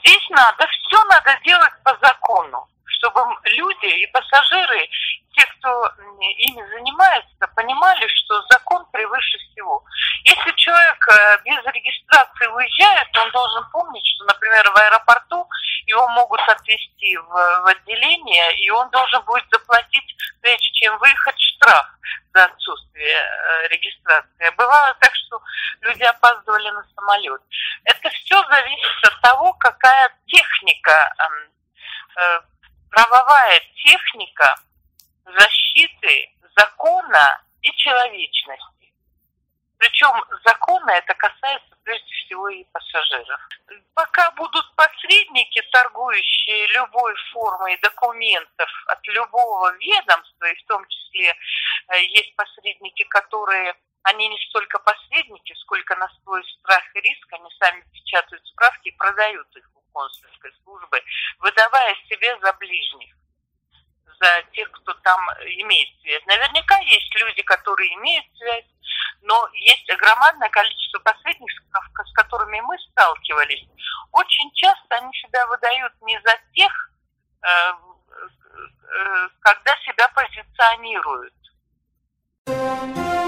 Здесь все надо делать по закону, чтобы люди и пассажиры, те, кто ими занимается, понимали, что закон превыше всего. Если человек без регистрации уезжает, он должен помнить, что, например, в аэропорту его могут отвезти в отделение, и он должен будет заплатить, прежде чем выехать, штраф за отсутствие регистрации. Бывало так, что люди опаздывали на самолет. Это все зависит от того, какая техника, правовая техника защиты закона и человечности. Причем закона это касается прежде всего и пассажиров. Пока будут посредники, торгующие любой формой документов от любого ведомства, и в том числе есть посредники, которые, они не столько посредники, сколько на свой страх и риск, они сами печатают справки и продают их у консульской службы, выдавая себе за ближних, за тех, кто там имеет связь. Наверняка есть люди, которые имеют связь, но есть громадное количество посредников, с которыми мы сталкивались. Очень часто они себя выдают не за тех, когда себя позиционируют.